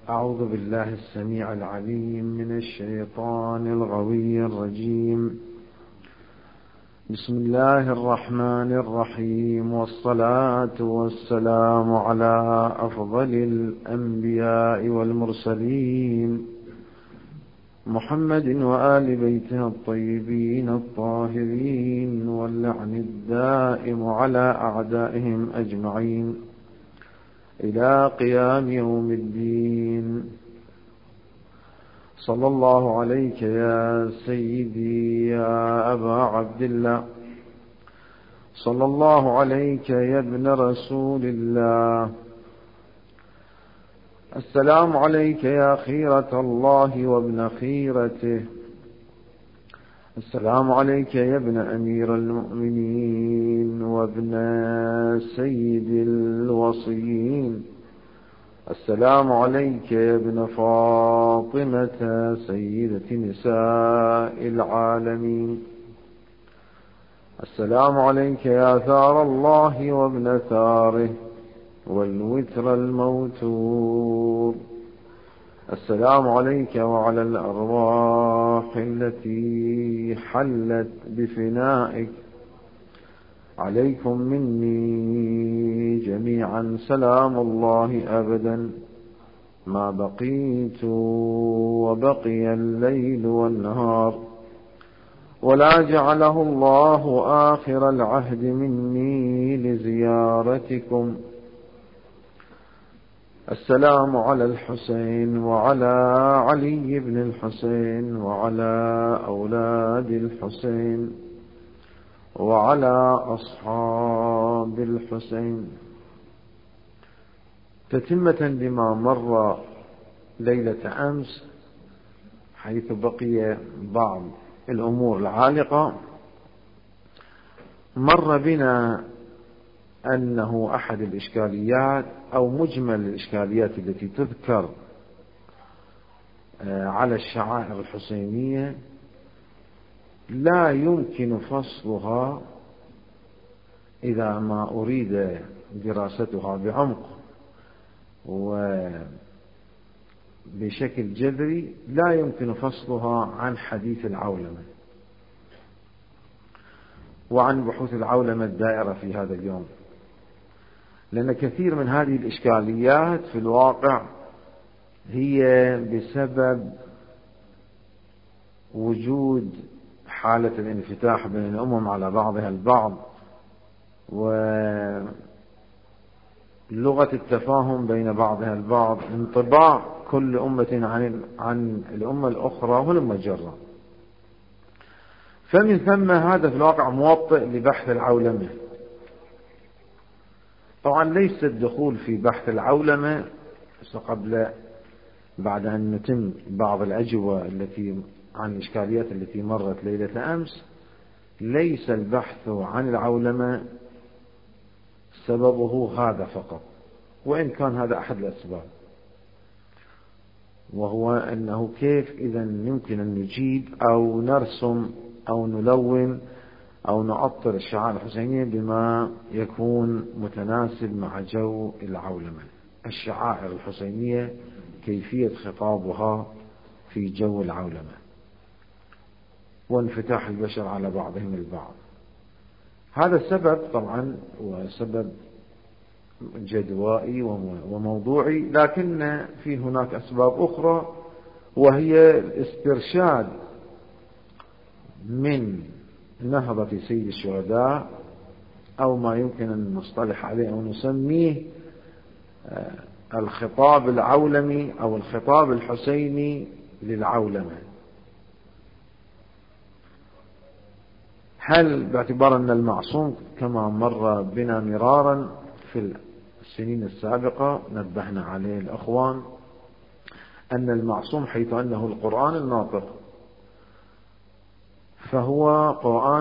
أعوذ بالله السميع العليم من الشيطان الغوي الرجيم. بسم الله الرحمن الرحيم، والصلاة والسلام على أفضل الأنبياء والمرسلين، محمد وآل بيته الطيبين الطاهرين، واللعن الدائم على أعدائهم أجمعين إلى قيام يوم الدين. صلى الله عليك يا سيدي يا أبا عبد الله، صلى الله عليك يا ابن رسول الله. السلام عليك يا خيرة الله وابن خيرته، السلام عليك يا ابن أمير المؤمنين وابن سيد الوصيين، السلام عليك يا ابن فاطمة سيدة نساء العالمين، السلام عليك يا ثار الله وابن ثاره والوتر الموتور، السلام عليك وعلى الأرواح التي حلت بفنائك، عليكم مني جميعا سلام الله أبدا ما بقيت وبقي الليل والنهار، ولا جعله الله آخر العهد مني لزيارتكم. السلام على الحسين وعلى علي بن الحسين وعلى أولاد الحسين وعلى أصحاب الحسين. تتمة لما مر ليلة أمس، حيث بقي بعض الأمور العالقة، مر بنا أنه أحد الإشكاليات أو مجمل الإشكاليات التي تذكر على الشعائر الحسينية لا يمكن فصلها إذا ما أريد دراستها بعمق وبشكل جذري، لا يمكن فصلها عن حديث العولمة وعن بحوث العولمة الدائرة في هذا اليوم، لأن كثير من هذه الإشكاليات في الواقع هي بسبب وجود حالة الانفتاح بين الأمم على بعضها البعض، ولغة التفاهم بين بعضها البعض، انطباع كل أمة عن الأمة الأخرى والأمة الجرة. فمن ثم هذا في الواقع موطئ لبحث العولمة. طبعا ليس الدخول في بحث العولمة بعد أن نتم بعض الأجوبة التي عن الإشكاليات التي مرت ليلة أمس، ليس البحث عن العولمة سببه هذا فقط، وإن كان هذا أحد الأسباب، وهو أنه كيف إذا يمكن أن نجيب أو نرسم أو نلون أو نعطر الشعائر الحسينية بما يكون متناسب مع جو العولمة. الشعائر الحسينية كيفية خطابها في جو العولمة وانفتاح البشر على بعضهم البعض. هذا السبب طبعا وسبب جدوائي وموضوعي، لكن في هناك أسباب أخرى، وهي الاسترشاد من نهضة سيد الشهداء، أو ما يمكن أن نصطلح عليه أو نسميه الخطاب العولمي أو الخطاب الحسيني للعولمة. هل باعتبار أن المعصوم كما مر بنا مرارا في السنين السابقة نبهنا عليه الأخوان، أن المعصوم حيث أنه القرآن الناطق فهو قرآن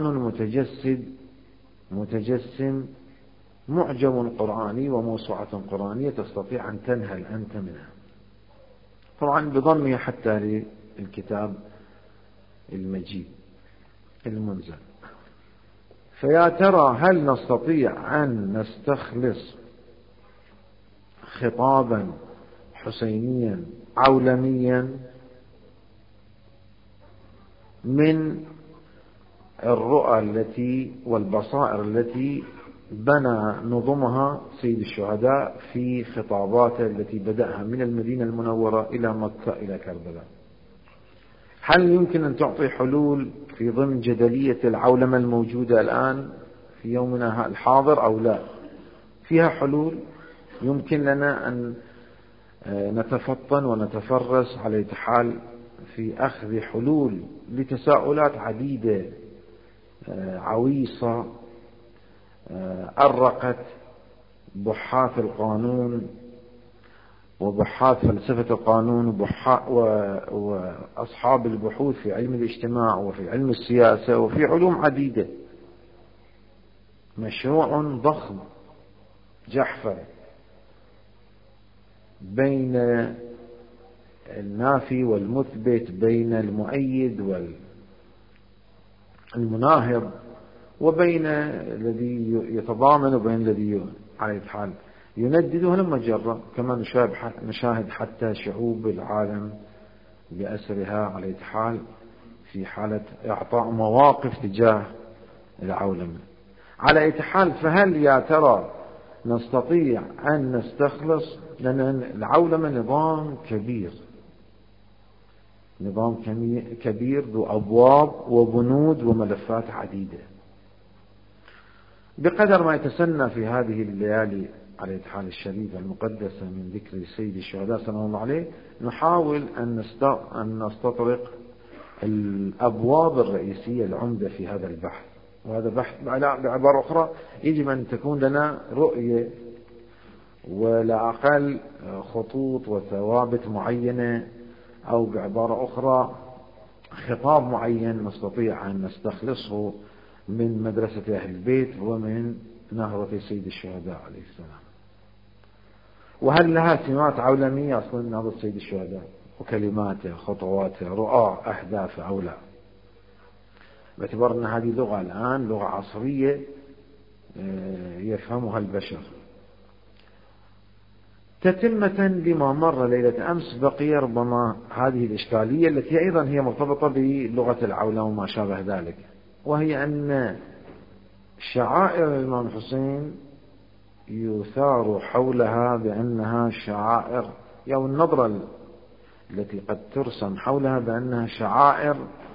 متجسم معجم قرآني وموسوعة قرآنية تستطيع أن تنهل أنت منها، طبعا بضمها حتى للكتاب المجيد المنزل. فيا ترى هل نستطيع أن نستخلص خطابا حسينيا عولميا من الرؤى التي والبصائر التي بنى نظمها سيد الشهداء في خطاباته التي بدأها من المدينة المنورة إلى مكة إلى كربلاء. هل يمكن أن تعطي حلول في ضمن جدلية العولمة الموجودة الآن في يومنا الحاضر أو لا؟ فيها حلول. يمكن لنا أن نتفطن ونتفرس على حال في أخذ حلول لتساؤلات عديدة عويصة أرقت بحاث القانون وبحاث فلسفة القانون وأصحاب البحوث في علم الاجتماع وفي علم السياسة وفي علوم عديدة. مشروع ضخم جحفل بين النافي والمثبت، بين المؤيد والمناهض، وبين الذي يتضامن وبين الذي على الحال يندده لما جرى، كما نشاهد حتى شعوب العالم بأسرها على الحال في حالة إعطاء مواقف تجاه العولمة على أي حال. فهل يا ترى نستطيع أن نستخلص؟ لأن العولمة نظام كبير ذو أبواب وبنود وملفات عديدة. بقدر ما يتسنى في هذه الليالي على الحال الشريفة المقدسة من ذكر سيد الشهداء صلى الله عليه، نحاول أن نستطرق الأبواب الرئيسية العمدة في هذا البحث. وهذا بحث بعبارة أخرى يجب أن تكون لنا رؤية ولا أقل خطوط وثوابت معينة، أو بعبارة أخرى خطاب معين نستطيع أن نستخلصه من مدرسة أهل البيت ومن نهضة سيد الشهداء عليه السلام. وهل لها سمات عولمية أصلا نهضة سيد الشهداء وكلماته خطواته رؤى أهداف أو لا؟ باعتبار أن هذه لغة الآن لغة عصرية يفهمها البشر. تتمة لما مر ليلة أمس بقي ربما هذه الإشكالية التي أيضا هي مرتبطة بلغة العولمة وما شابه ذلك، وهي أن شعائر الإمام الحسين يثار حولها بأنها شعائر، أو النظرة التي قد ترسم حولها بأنها شعائر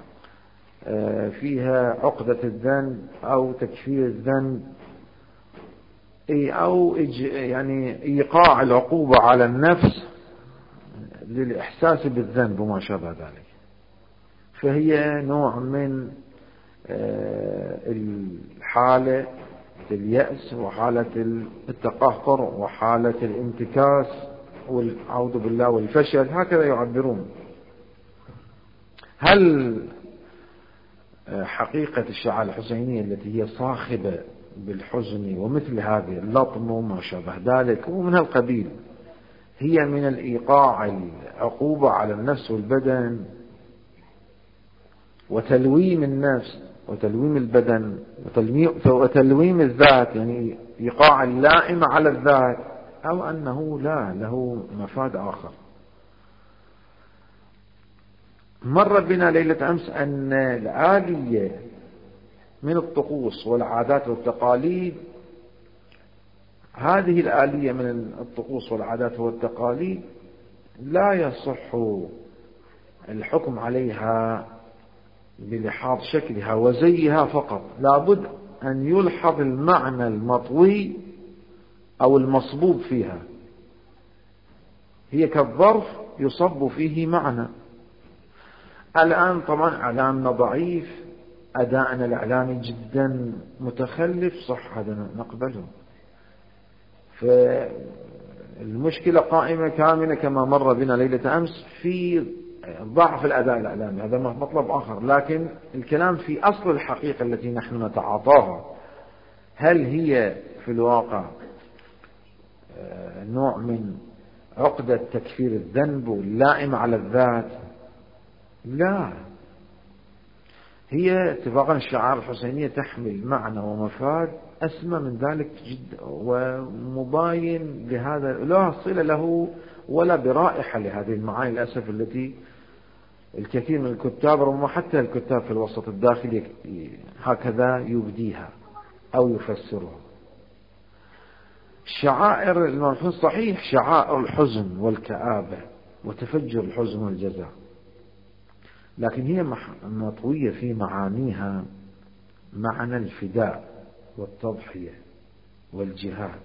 فيها عقدة الذنب أو تكفير الذنب، أو يعني إيقاع العقوبة على النفس للإحساس بالذنب وما شابه ذلك. فهي نوع من الحالة اليأس وحالة التقهقر وحالة الانتكاس والعوذ بالله والفشل، هكذا يعبرون. هل حقيقة الشعائر الحسينية التي هي صاخبة بالحزن ومثل هذه اللطم وما شابه ذلك ومن هالقبيل هي من الإيقاع العقوبة على النفس والبدن وتلويم النفس وتلويم البدن وتلويم الذات، يعني إيقاع اللائم على الذات، أو أنه لا له مفاد آخر؟ مر بنا ليلة أمس أن الآلية من الطقوس والعادات والتقاليد، هذه الآلية من الطقوس والعادات والتقاليد لا يصح الحكم عليها بلحاظ شكلها وزيها فقط، لابد أن يلحظ المعنى المطوي أو المصبوب فيها. هي كالظرف يصب فيه معنى. الآن طبعا إعلامنا ضعيف، أداءنا الإعلامي جدا متخلف، صح هذا نقبله. فالمشكلة قائمة كاملة كما مر بنا ليلة أمس في ضعف الأداء الإعلامي، هذا مطلب آخر. لكن الكلام في أصل الحقيقة التي نحن نتعاطاها، هل هي في الواقع نوع من عقدة تكفير الذنب واللائم على الذات؟ لا، هي اتفاقا الشعائر الحسينية تحمل معنى ومفاد أسمى من ذلك جدا ومباين لهذا، له صلة له ولا برائحة لهذه المعاني للأسف التي الكثير من الكتاب ربما حتى الكتاب في الوسط الداخلي هكذا يبديها أو يفسرها. شعائر المنحوس صحيح شعائر الحزن والكآبة وتفجر الحزن والجزاء، لكن هي مطوية في معانيها معنى الفداء والتضحية والجهاد،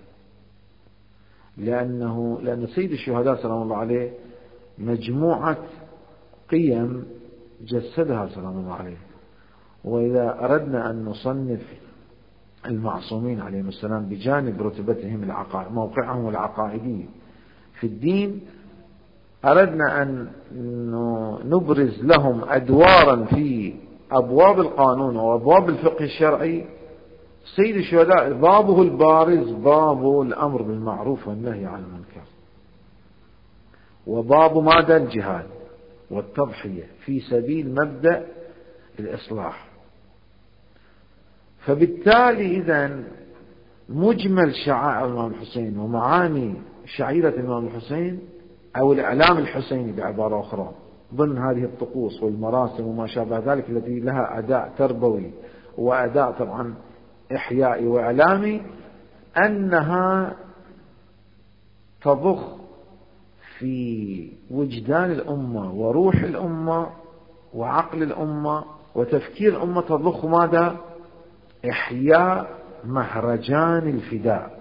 لأن سيد الشهداء سلام الله عليه مجموعة قيم جسدها سلام الله عليه. وإذا أردنا أن نصنف المعصومين عليهم السلام بجانب رتبتهم موقعهم العقائدي في الدين، أردنا أن نبرز لهم أدوارا في أبواب القانون وأبواب الفقه الشرعي. سيد الشهداء بابه البارز باب الأمر بالمعروف والنهي عن المنكر، وباب ماذا؟ الجهاد والتضحية في سبيل مبدأ الإصلاح. فبالتالي إذن مجمل شعائر الإمام الحسين ومعاني شعيرة الإمام الحسين أو الإعلام الحسيني بعبارة أخرى ضمن هذه الطقوس والمراسم وما شابه ذلك التي لها أداء تربوي وأداء طبعا إحيائي وإعلامي، أنها تضخ في وجدان الأمة وروح الأمة وعقل الأمة وتفكير الأمة، تضخ ماذا؟ إحياء مهرجان الفداء،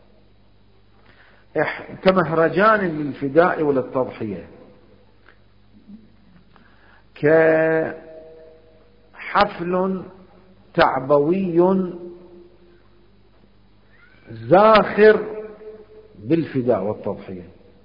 كمهرجان للفداء وللتضحية، كحفل تعبوي زاخر بالفداء والتضحية.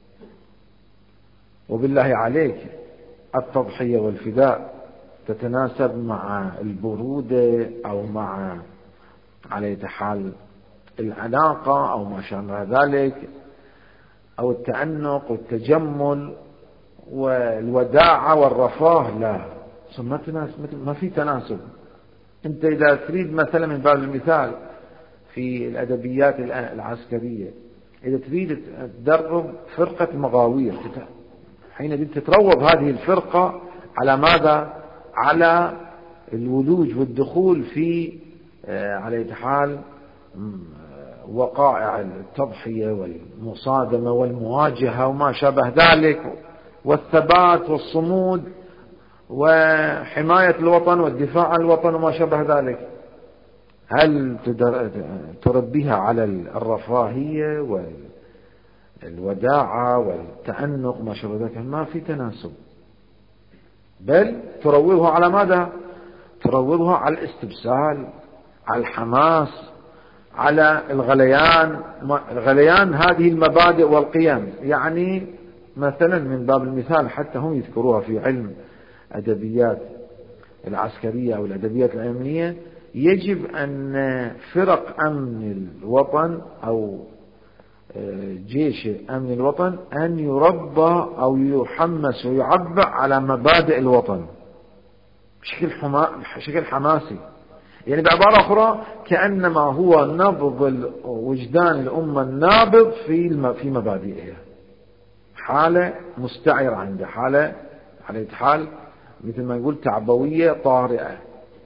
وبالله عليك التضحية والفداء تتناسب مع البرودة أو مع على حال العلاقة أو ما شابه ذلك، أو التأنق والتجمل والوداعة والرفاه، لا ما في تناسب. أنت إذا تريد مثلا من باب المثال في الأدبيات العسكرية، إذا تريد تدرب فرقة مغاوير، حين تتروض هذه الفرقة على ماذا؟ على الولوج والدخول في على حال وقائع التضحية والمصادمة والمواجهة وما شابه ذلك، والثبات والصمود وحماية الوطن والدفاع عن الوطن وما شابه ذلك. هل تربيها على الرفاهية والوداعة والتأنق ما شابه ذلك؟ ما في تناسب، بل تروضها على ماذا؟ تروضها على الاستبسال، على الحماس، على الغليان هذه المبادئ والقيم. يعني مثلا من باب المثال حتى هم يذكروها في علم أدبيات العسكرية أو الأدبيات الأمنية، يجب أن فرق أمن الوطن أو جيش أمن الوطن أن يربى أو يحمس ويعبأ على مبادئ الوطن بشكل حماسي. يعني بعبارة أخرى كأنما هو نبض وجدان الأمة النابض في مبادئها، حالة مستعرة عنده، حالة على حال مثل ما يقول تعبوية طارئة.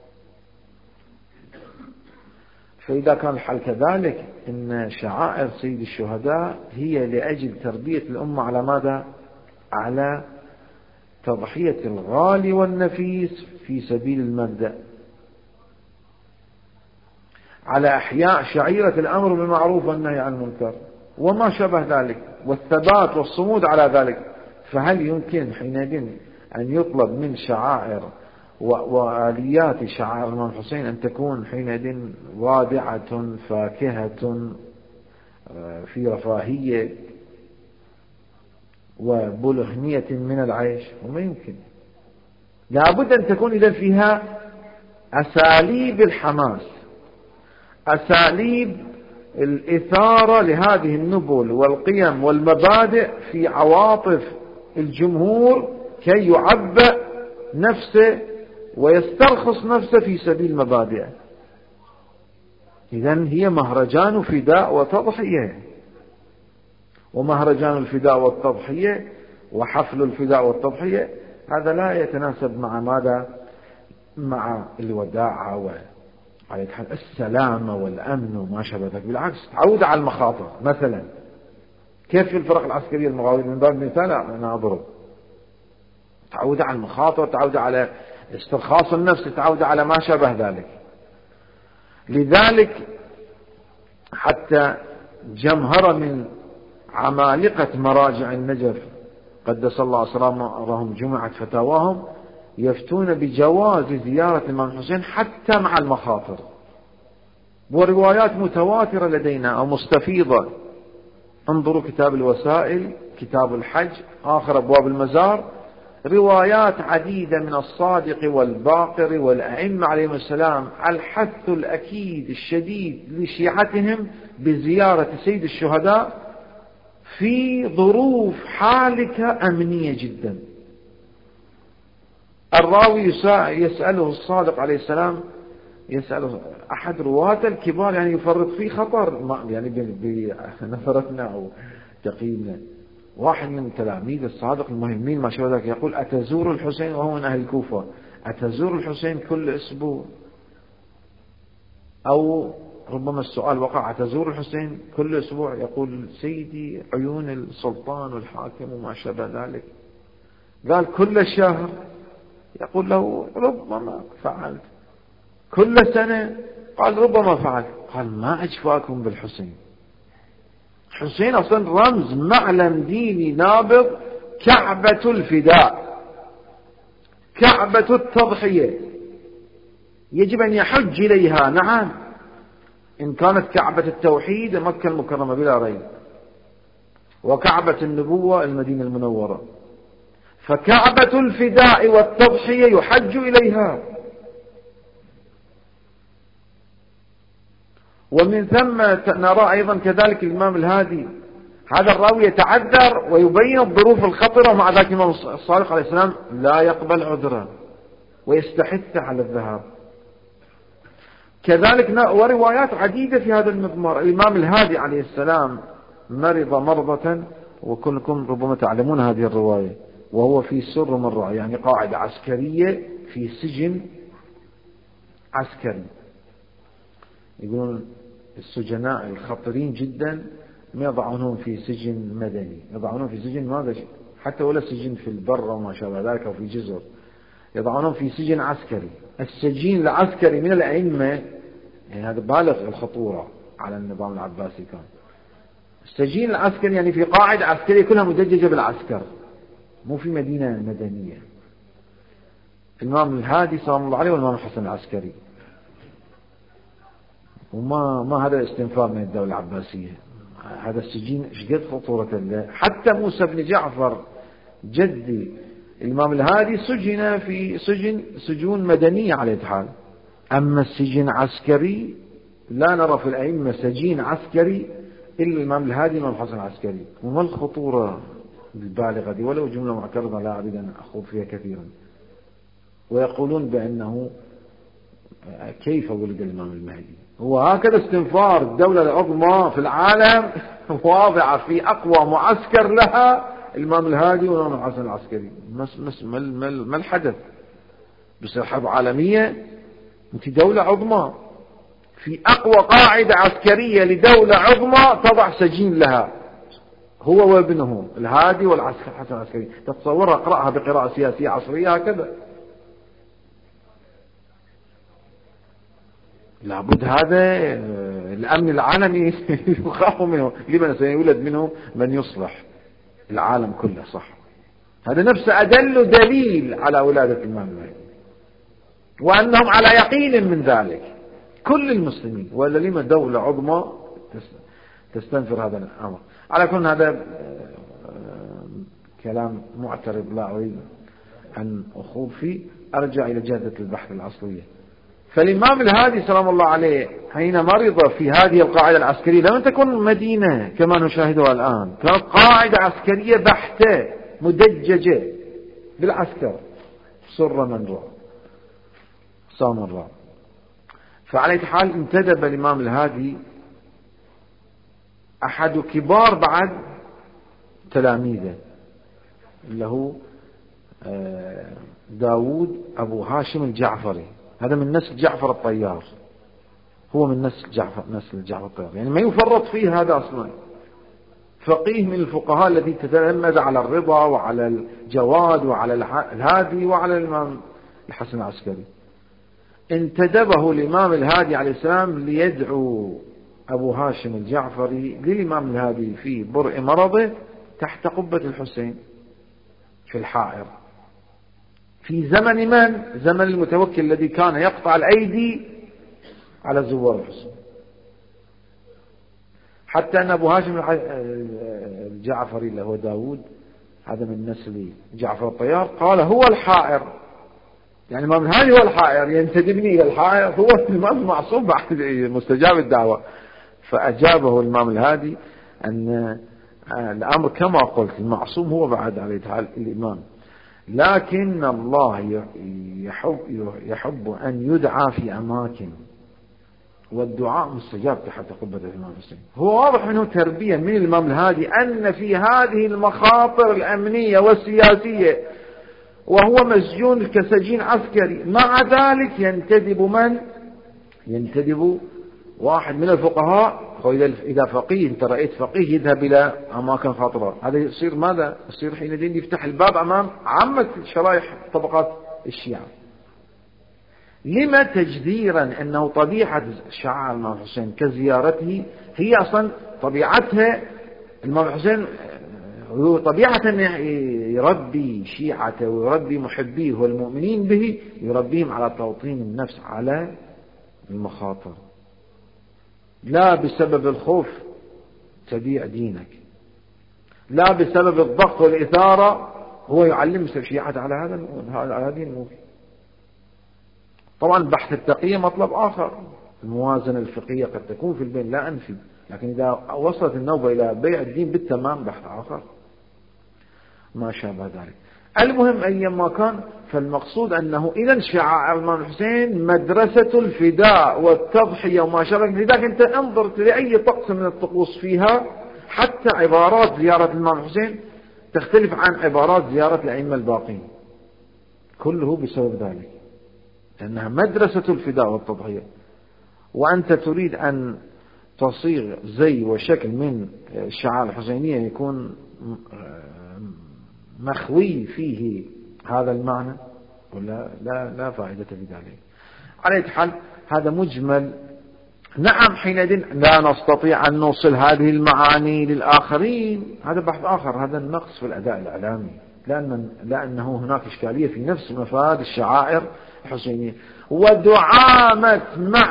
فإذا كان الحال كذلك، إن شعائر سيد الشهداء هي لأجل تربية الأمة على ماذا؟ على تضحية الغالي والنفيس في سبيل المبدأ، على إحياء شعيرة الأمر بالمعروف والنهي عن المنكر وما شابه ذلك، والثبات والصمود على ذلك. فهل يمكن حينئذ أن يطلب من شعائر وآليات شعائر الإمام الحسين أن تكون حينئذ وادعة فاكهة في رفاهية وبلغنية من العيش؟ وما يمكن. لابد أن تكون إذن فيها أساليب الحماس، أساليب الإثارة لهذه النبل والقيم والمبادئ في عواطف الجمهور كي يعبأ نفسه ويسترخص نفسه في سبيل مبادئه. إذن هي مهرجان فداء وتضحية. ومهرجان الفداء والتضحية وحفل الفداء والتضحية، هذا لا يتناسب مع ماذا؟ مع الوداعة والسلامة والأمن وما شابه ذلك. بالعكس تعود على المخاطر. مثلا كيف في الفرق العسكرية المغاورية من باب المثال أنا أضرب، تعود على المخاطر، تعود على استرخاص النفس، تعود على ما شابه ذلك. لذلك حتى جمهرة من عمالقة مراجع النجف قدس الله أسرارهم جمعت فتاواهم يفتون بجواز زيارة الإمام الحسين حتى مع المخاطر، وروايات متواترة لدينا أو مستفيضة. انظروا كتاب الوسائل، كتاب الحج، آخر أبواب المزار، روايات عديدة من الصادق والباقر والأئمة عليهم السلام على الحث الأكيد الشديد لشيعتهم بزيارة سيد الشهداء في ظروف حالكة أمنية جدا. الراوي يسأله الصادق عليه السلام، يسأله أحد رواة الكبار يعني يفرط فيه خطر، يعني بنظرتنا أو تقييمنا، واحد من تلاميذ الصادق المهمين ما شابه ذلك يقول: أتزور الحسين؟ وهو من أهل الكوفة، أتزور الحسين كل أسبوع؟ أو ربما السؤال وقع: أتزور الحسين كل أسبوع؟ يقول: سيدي عيون السلطان والحاكم وما شابه ذلك. قال: كل شهر؟ يقول له: ربما فعلت. كل سنة؟ قال: ربما فعلت. قال: ما أجفاكم بالحسين. الحسين أصلا رمز معلم ديني نابض، كعبة الفداء، كعبة التضحية، يجب أن يحج إليها. نعم، إن كانت كعبة التوحيد مكة المكرمة بلا ريب، وكعبة النبوة المدينة المنورة، فكعبة الفداء والتضحية يحج إليها. ومن ثم نرى أيضا كذلك الإمام الهادي، هذا الراوي يتعذر ويبين الظروف الخطرة، ومع ذلك الإمام الصادق عليه السلام لا يقبل عذره ويستحث على الذهاب. كذلك وروايات عديدة في هذا المضمار. الإمام الهادي عليه السلام مرض مرضة، وكلكم ربما تعلمون هذه الرواية، وهو في سر مرة، يعني قاعدة عسكرية في سجن عسكري. يقولون السجناء الخطرين جدا ما يضعونهم في سجن مدني، يضعونهم في سجن ماذا، حتى ولا سجن في البر وما شابه ذلك أو في جزر، يضعونهم في سجن عسكري. السجين العسكري من الأئمة، يعني هذا بالغ الخطورة على النظام العباسي. كان السجين العسكري يعني في قاعدة عسكرية كلها مدججة بالعسكر، مو في مدينة مدنية. الإمام الهادي سلام الله عليه والإمام الحسن العسكري، وما هذا استنفار من الدولة العباسية. هذا السجين شقد خطورة له. حتى موسى بن جعفر جدي الإمام الهادي سجن في سجون مدنية على الحال، أما السجن عسكري لا نرى في الأئمة سجين عسكري إلا الإمام الهادي والإمام الحسن العسكري. وما الخطورة البالغة دي؟ ولو جملة معترضة لا أريد أن أخوض فيها كثيرا. ويقولون بأنه كيف ولد الإمام المهدي؟ هو هكذا استنفار الدولة العظمى في العالم واضعة في أقوى معسكر لها الإمام الهادي والإمام الحسن العسكري. ما الحدث؟ بصير حرب عالمية؟ انت دولة عظمى في أقوى قاعدة عسكرية لدولة عظمى تضع سجين لها، هو وابنه الهادي والحسن العسكري. تتصورها، اقرأها بقراءة سياسية عصرية هكذا. لابد هذا الأمن العالمي يخاف منه، لمن سيولد منه من يصلح العالم كله. صح، هذا نفسه أدل دليل على ولادة الإمام المهدي، وأنهم على يقين من ذلك كل المسلمين. ولا لما دولة عظمى تستنفر هذا الأمر؟ على كل هذا كلام معترض لا أريد أن أخوض فيه، أرجع إلى جادة البحث الأصلية. فالإمام الهادي سلام الله عليه حين مرض في هذه القاعدة العسكرية لم تكن مدينة كما نشاهدها الآن، كانت قاعدة عسكرية بحتة مدججة بالعسكر، سر من رأى سامراء. فعلى حال انتدب الإمام الهادي أحد كبار بعد تلاميذه اللي هو داود أبو هاشم الجعفري، هذا من نسل جعفر الطيار، هو من نسل جعفر الطيار، يعني ما يفرط فيه هذا أصلا. فقيه من الفقهاء الذي تتلمذ على الرضا وعلى الجواد وعلى الهادي وعلى الإمام الحسن العسكري. انتدبه الإمام الهادي عليه السلام ليدعو أبو هاشم الجعفري للإمام الهادي في برء مرضه تحت قبة الحسين في الحائر، في زمن من؟ زمن المتوكل الذي كان يقطع الأيدي على زوار الحسين، حتى أن أبو هاشم الجعفري اللي هو داود هذا من نسل جعفر الطيار قال هو الحائر، يعني الإمام الهادي هو الحائر، ينتدبني إلى الحائر، هو الإمام المعصوم بعد مستجاب الدعوة. فأجابه الإمام الهادي أن الأمر كما قلت، المعصوم هو بعد عليه تعالى الإمام، لكن الله يحب أن يدعى في أماكن، والدعاء مستجاب تحت قبة الإمام الحسين. هو واضح منه تربية من الإمام الهادي أن في هذه المخاطر الأمنية والسياسية وهو مسجون كسجين عسكري، مع ذلك ينتدب من؟ ينتدب واحد من الفقهاء. إذا فقيه، أنت رأيت فقيه يذهب إلى أماكن خاطرة، هذا يصير ماذا؟ يصير حينئذ يفتح الباب أمام عامة شرائح طبقات الشيعة. لما تجديرا أنه طبيعة شعائر الإمام الحسين كزيارته هي أصلا طبيعتها، الإمام الحسين طبيعة يربي شيعته ويربي محبيه والمؤمنين به، يربيهم على توطين النفس على المخاطر، لا بسبب الخوف تبيع دينك، لا بسبب الضغط والإثارة هو يعلم شيعته على هذه الأمور. طبعا بحث التقية مطلب آخر، الموازنة الفقهية قد تكون في البين لا أنفي، لكن إذا وصلت النوبة إلى بيع الدين بالتمام بحث آخر ما شابه ذلك. المهم أيما كان، فالمقصود أنه إذا شعائر الإمام الحسين مدرسة الفداء والتضحية وما شابه. لذلك أنت انظر لأي طقس من الطقوس فيها، حتى عبارات زيارة الإمام الحسين تختلف عن عبارات زيارة الأئمة الباقين، كله بسبب ذلك، لأنها مدرسة الفداء والتضحية. وأنت تريد أن تصيغ زي وشكل من الشعائر الحسينية يكون مخوي فيه هذا المعنى، ولا لا فائدة في ذلك. على أي حال هذا مجمل. نعم حينئذ لا نستطيع أن نوصل هذه المعاني للآخرين، هذا بحث آخر، هذا النقص في الأداء الإعلامي، لأنه هناك إشكالية في نفس مفاد الشعائر الحسينية. ودعامة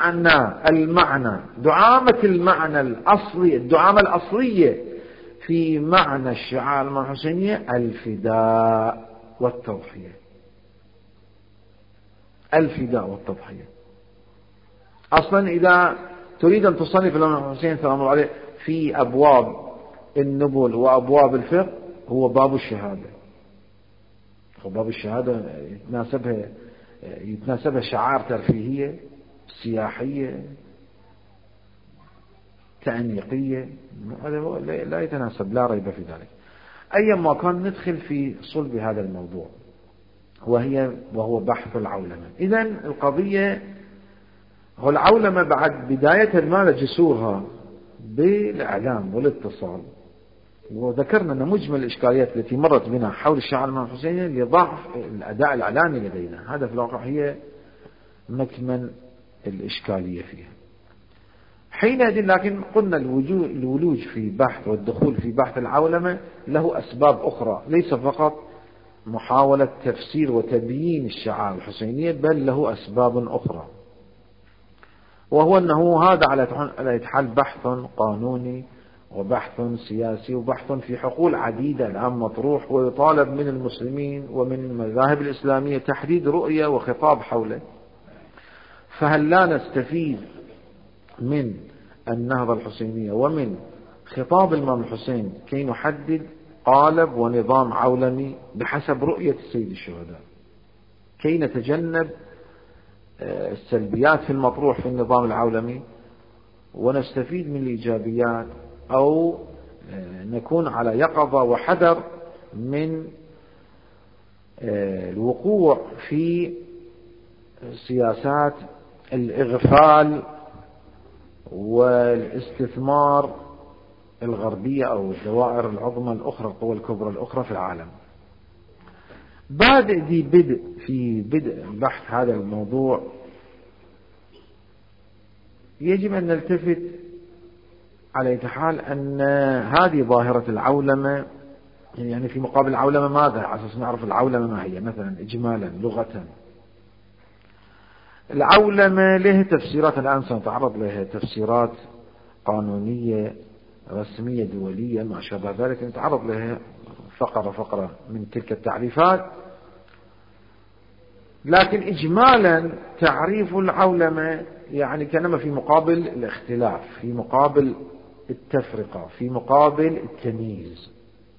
دعامة المعنى الأصلي، الدعامة الأصلية في معنى الشعائر الحسينية الفداء والتضحية. الفداء والتضحية أصلا إذا تريد أن تصنف الإمام الحسين سلام الله عليه في أبواب النبل وأبواب الفقه، هو باب الشهادة. وباب الشهادة يتناسبها شعائر ترفيهية سياحية تأنيقية، هذا لا يتناسب، لا ريب في ذلك. أيما كان ندخل في صلب هذا الموضوع وهو بحث العولمة. إذن القضية هو العولمة بعد بداية ما جسورها بالإعلام والاتصال، وذكرنا أن مجمل الإشكاليات التي مرت بنا حول الشعائر الإمام الحسيني لضعف الأداء الإعلامي لدينا، هذا في الواقع هي مكمن الإشكالية فيها. حينئذ لكن قلنا الولوج في بحث والدخول في بحث العولمة له أسباب أخرى، ليس فقط محاولة تفسير وتبيين الشعائر الحسينية، بل له أسباب أخرى، وهو أنه هذا على حال بحث قانوني وبحث سياسي وبحث في حقول عديدة الآن مطروح، ويطالب من المسلمين ومن المذاهب الإسلامية تحديد رؤية وخطاب حوله. فهل لا نستفيد من النهضة الحسينية ومن خطاب الإمام الحسين كي نحدد قالب ونظام عولمي بحسب رؤية السيد الشهداء، كي نتجنب السلبيات في المطروح في النظام العولمي ونستفيد من الإيجابيات، أو نكون على يقظة وحذر من الوقوع في سياسات الإغفال والاستثمار الغربية أو الدوائر العظمى الأخرى، القوى الكبرى الأخرى في العالم. في بدء بحث هذا الموضوع يجب أن نلتفت على أي حال أن هذه ظاهرة العولمة، يعني في مقابل العولمة ماذا؟ على أساس نعرف العولمة ما هي مثلا إجمالا لغة. العولمة لها تفسيرات، الآن سنتعرض لها تفسيرات قانونية رسمية دولية ما شابه ذلك، نتعرض لها فقرة من تلك التعريفات. لكن إجمالا تعريف العولمة يعني كانما في مقابل الاختلاف، في مقابل التفرقة، في مقابل التمييز.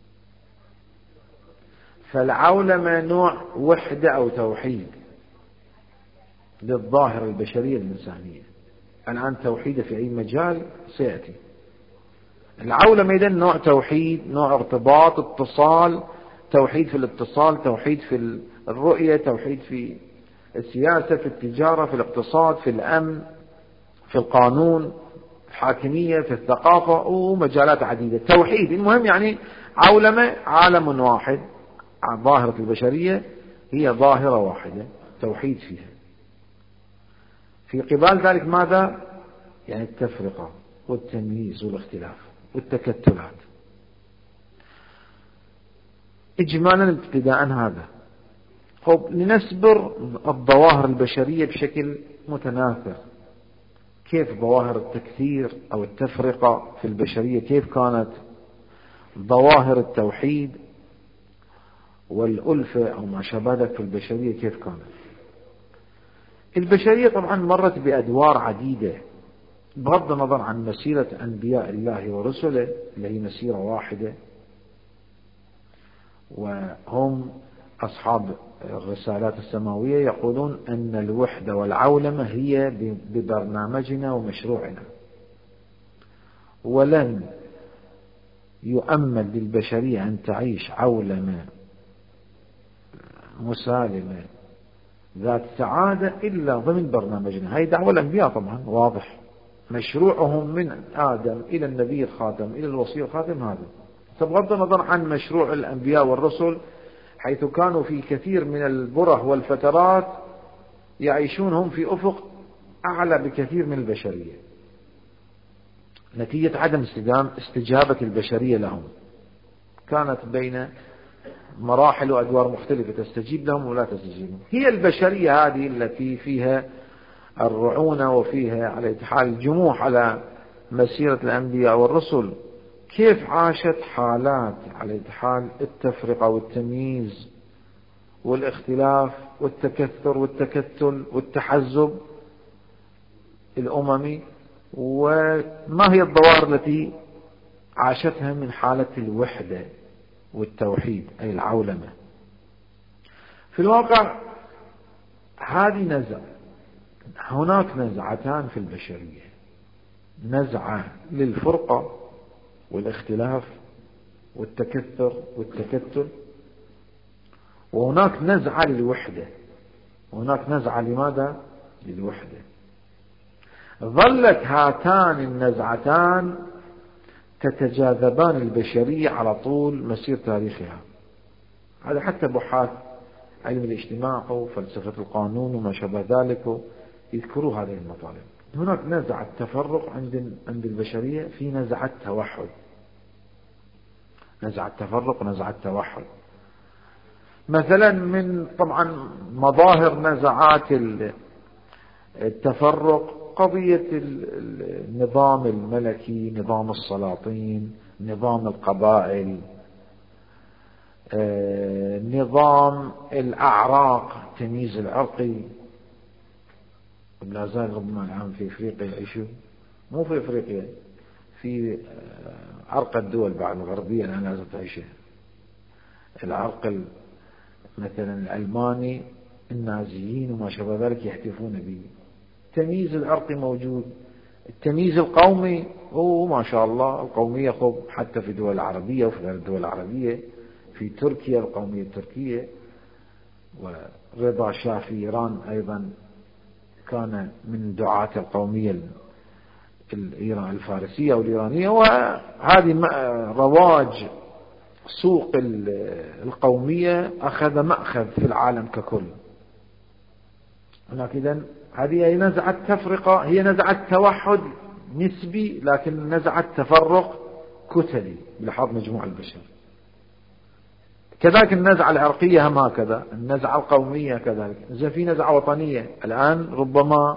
فالعولمة نوع وحدة أو توحيد للظاهرة البشرية الإنسانية. الآن توحيد في أي مجال سيأتي. العولمة إذن نوع توحيد، نوع ارتباط، اتصال، توحيد في الاتصال، توحيد في الرؤية، توحيد في السياسة، في التجارة، في الاقتصاد، في الأمن، في القانون، في الحاكمية، في الثقافة ومجالات عديدة. توحيد المهم يعني عولمة عالم واحد، ظاهرة البشرية هي ظاهرة واحدة توحيد فيها. في قبال ذلك ماذا؟ يعني التفرقة والتمييز والاختلاف والتكتلات. إجمالا ابتداء هذا. لنسبر الظواهر البشرية بشكل متناثر. كيف ظواهر التكثير أو التفرقة في البشرية كيف كانت، ظواهر التوحيد والألفة أو ما شابه ذلك في البشرية كيف كانت. البشرية طبعا مرت بأدوار عديدة بغض النظر عن مسيرة أنبياء الله ورسله اللي هي مسيرة واحدة، وهم أصحاب الرسالات السماوية يقولون أن الوحدة والعولمة هي ببرنامجنا ومشروعنا، ولن يؤمل للبشرية أن تعيش عولمة مسالمة ذات سعادة إلا ضمن برنامجنا. هاي دعوة الأنبياء طبعا واضح، مشروعهم من آدم إلى النبي الخاتم إلى الوصي الخاتم هذا. بغض النظر عن مشروع الأنبياء والرسل حيث كانوا في كثير من البره والفترات يعيشون هم في أفق أعلى بكثير من البشرية نتيجة عدم استجابة البشرية لهم. كانت بين مراحل وأدوار مختلفة تستجيب لهم ولا تستجيب لهم. هي البشرية هذه التي فيها الرعونة وفيها على حال الجموح على مسيرة الأنبياء والرسل كيف عاشت حالات على حال التفرقة والتمييز والاختلاف والتكثر والتكتل والتحزب الأممي، وما هي الظواهر التي عاشتها من حالة الوحدة والتوحيد أي العولمة. في الواقع هذه هناك نزعتان في البشرية، نزعة للفرقة والاختلاف والتكثر والتكتل، وهناك نزعة للوحدة، وهناك نزعة لماذا؟ للوحدة. ظلت هاتان النزعتان تتجاذبان البشرية على طول مسير تاريخها. هذا حتى بحاث علم الاجتماع وفلسفة القانون وما شابه ذلك يذكروا هذه المطالب. هناك نزعة تفرق عند البشرية، في نزعة توحد، نزعة تفرق ونزعة توحد. مثلا من طبعا مظاهر نزعات التفرق قضية النظام الملكي، نظام السلاطين، نظام القبائل، نظام الأعراق، التمييز العرقي. لا زال ربما الآن في إفريقيا يعيشوا، مو في إفريقيا، في عرق الدول بعد الغربية الآن لازم تعيشها. العرق مثلا الألماني، النازيين وما شابه ذلك يحتفون به. التمييز العرقي موجود، التمييز القومي هو ما شاء الله القومية خب حتى في الدول العربية وفي غير الدول العربية، في تركيا القومية التركية، ورضا شاه في إيران أيضا كان من دعاة القومية الفارسية أو الإيرانية. وهذه رواج سوق القومية أخذ مأخذ في العالم ككل. هناك إذن هذه نزعة تفرقة، هي نزعة توحد نسبي لكن نزعة تفرق كتلي بلحاظ مجموع البشر. كذلك النزعة العرقية هم هكذا، النزعة القومية كذلك. إذا في نزعة وطنية الآن ربما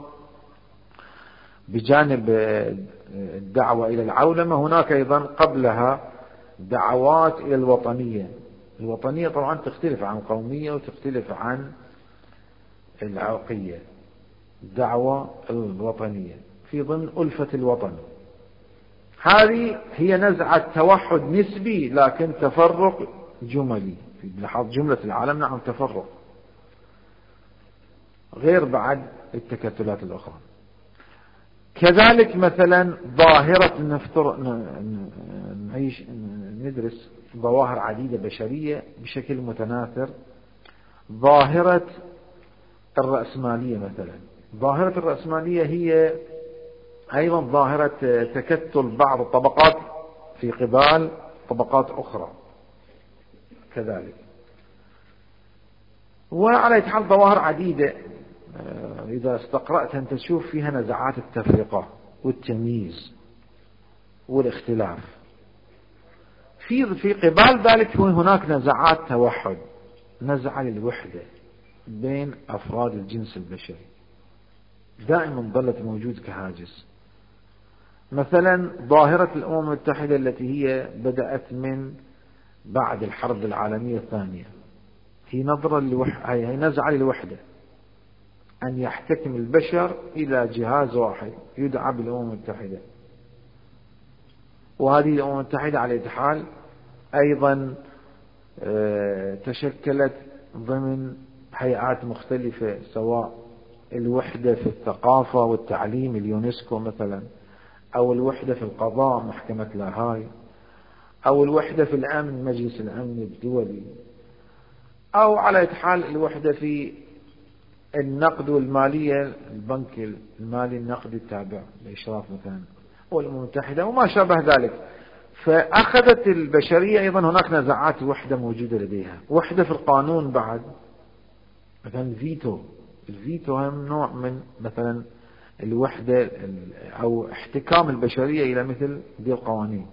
بجانب الدعوة إلى العولمة هناك أيضا قبلها دعوات إلى الوطنية. الوطنية طبعا تختلف عن القومية وتختلف عن العرقية. الدعوة الوطنية في ضمن ألفة الوطن، هذه هي نزعة توحد نسبي لكن تفرق جملي. في لحظ جملة العالم نعم تفرق، غير بعد التكتلات الأخرى. كذلك مثلا ظاهرة نعيش ندرس ظواهر عديدة بشرية بشكل متناثر. ظاهرة الرأسمالية مثلا، ظاهرة الرأسمالية هي أيضا ظاهرة تكتل بعض الطبقات في قبال طبقات أخرى كذلك. وعلى حال ظواهر عديدة إذا استقرأت أن تشوف فيها نزعات التفرقة والتمييز والاختلاف. في قبال ذلك هناك نزعات توحد، نزعة للوحدة بين أفراد الجنس البشري دائما ظلت موجود كهاجس. مثلا ظاهرة الأمم المتحدة التي هي بدأت من بعد الحرب العالمية الثانية، هي هي نزعة للوحدة، أن يحتكم البشر إلى جهاز واحد يدعى بالأمم المتحدة. وهذه الأمم المتحدة على أي حال أيضا تشكلت ضمن هيئات مختلفة، سواء الوحدة في الثقافة والتعليم اليونسكو مثلا، أو الوحدة في القضاء محكمة لاهاي، أو الوحدة في الأمن مجلس الأمن الدولي، أو على أي حال الوحدة في النقد والمالية البنك المالي النقدي التابع للإشراف مثلا والأمم المتحدة وما شابه ذلك. فأخذت البشرية أيضا هناك نزاعات وحدة موجودة لديها. وحدة في القانون بعد، مثلا الفيتو هم نوع من مثلا الوحدة أو احتكام البشرية إلى مثل دي القوانين.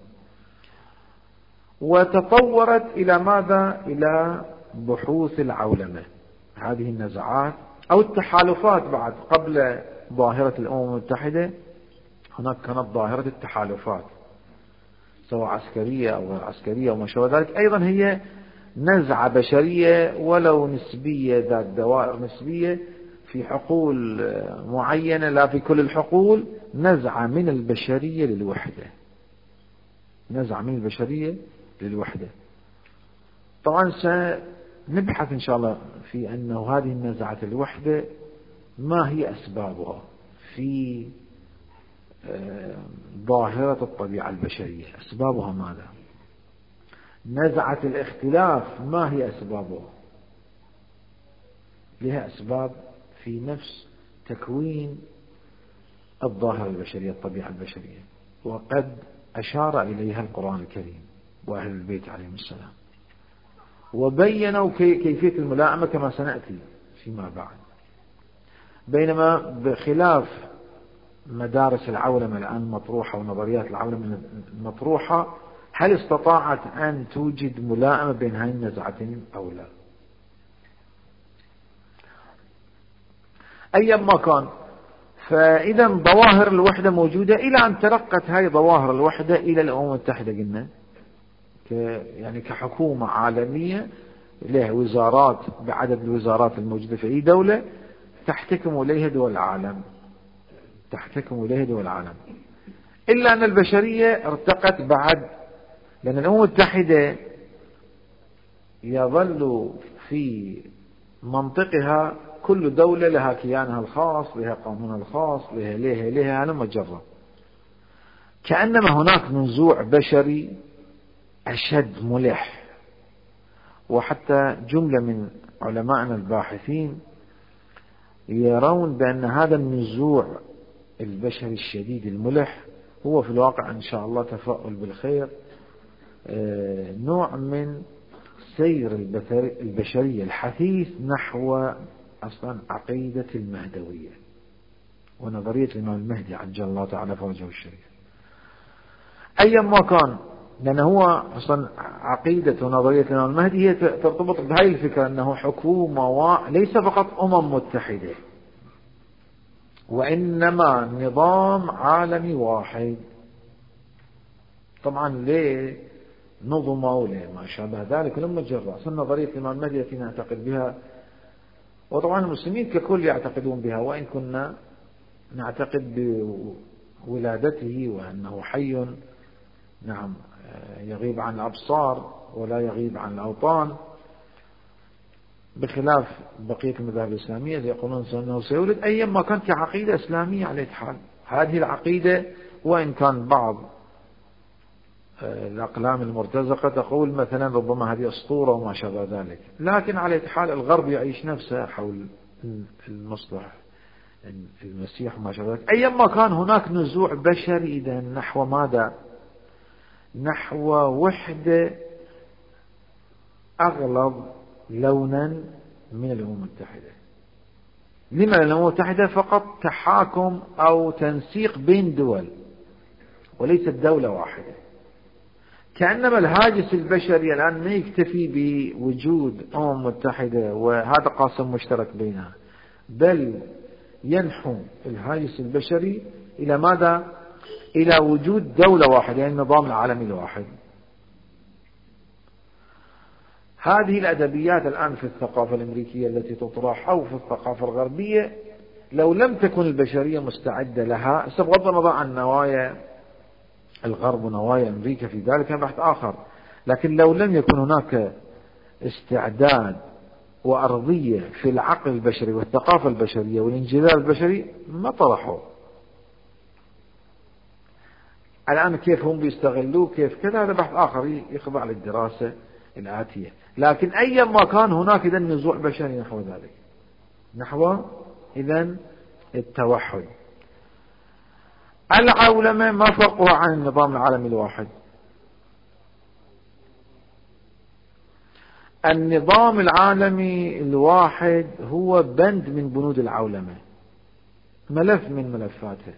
وتطورت إلى ماذا؟ إلى بحوث العولمة، هذه النزاعات أو التحالفات. بعد قبل ظاهرة الأمم المتحدة هناك كانت ظاهرة التحالفات، سواء عسكرية أو غير عسكرية وما شابه ذلك، أيضا هي نزعة بشرية ولو نسبية، ذات دوائر نسبية في حقول معينة لا في كل الحقول. نزعة من البشرية للوحدة، نزعة من البشرية للوحدة. طبعا سنبحث إن شاء الله في أنه هذه النزعة الوحدة ما هي أسبابها في ظاهرة الطبيعة البشرية، أسبابها ماذا؟ نزعة الاختلاف ما هي أسبابها؟ لها أسباب في نفس تكوين الظاهرة البشرية، الطبيعة البشرية، وقد أشار إليها القرآن الكريم وأهل البيت عليهم السلام، وبينوا كيفية الملائمة كما سنأتي فيما بعد. بينما بخلاف مدارس العولمة الآن مطروحة ونظريات العولمة المطروحة، هل استطاعت أن توجد ملائمة بين هذه النزعتين أو لا؟ أيا ما كان، فإذا ظواهر الوحدة موجودة إلى أن ترقت هذه ظواهر الوحدة إلى الأمم المتحدة. قلنا يعني كحكومة عالمية لها وزارات بعدد الوزارات الموجودة في أي دولة تحتكم إليها دول العالم، تحتكم إليها دول العالم. إلا أن البشرية ارتقت بعد، لأن الأمم المتحدة يظل في منطقها كل دولة لها كيانها الخاص، لها قانونها الخاص، لها هلم جرة. كأنما هناك نزوع بشري أشد ملح. وحتى جملة من علمائنا الباحثين يرون بأن هذا النزوع البشري الشديد الملح هو في الواقع إن شاء الله تفاؤل بالخير، نوع من سير البشرية الحثيث نحو أصلا عقيدة المهدوية ونظرية الإمام المهدي عجل الله تعالى فرجه الشريف. أيا ما كان، لأن هو أصلا عقيدة ونظرية الإمام المهدي هي ترتبط بهذه الفكرة أنه حكومة ليس فقط متحدة، وإنما نظام عالمي واحد. طبعا ليه نظمة وليه ما شابه ذلك لما جرى أصلا نظرية الإمام المهدي التي نعتقد بها، وطبعا المسلمين ككل يعتقدون بها، وإن كنا نعتقد بولادته وأنه حي نعم يغيب عن الأبصار ولا يغيب عن الأوطان، بخلاف بقية المذاهب الإسلامية يقولون أنه سيولد. أيما كانت كعقيدة إسلامية على حال هذه العقيدة، وإن كان بعض الأقلام المرتزقة تقول مثلا ربما هذه أسطورة وما شابه ذلك، لكن على حال الغرب يعيش نفسه حول المصلح المسيح وما شابه ذلك. أيما كان هناك نزوع بشري إذا نحو ماذا؟ نحو وحدة أغلظ لونا من الأمم المتحدة. لما الأمم المتحدة فقط تحاكم أو تنسيق بين دول وليست دولة واحدة. كأنما الهاجس البشري الآن ما يكتفي بوجود أمم متحدة وهذا قاسم مشترك بينها، بل ينحو الهاجس البشري إلى ماذا؟ إلى وجود دولة واحدة، يعني النظام العالمي الواحد. هذه الأدبيات الآن في الثقافة الأمريكية التي تطرح أو في الثقافة الغربية لو لم تكن البشرية مستعدة لها، بغض النظر عن نوايا الغرب ونوايا أمريكا في ذلك كان بحث آخر، لكن لو لم يكن هناك استعداد وأرضية في العقل البشري والثقافة البشرية والانجذاب البشري ما طرحوا. الآن كيف هم بيستغلوه كيف كذا هذا بحث آخر يخضع للدراسة الآتية، لكن أيا ما كان هناك إذن نزوع بشري نحو ذلك، نحو إذن التوحد. العولمة ما فرقها عن النظام العالمي الواحد؟ النظام العالمي الواحد هو بند من بنود العولمة، ملف من ملفاته.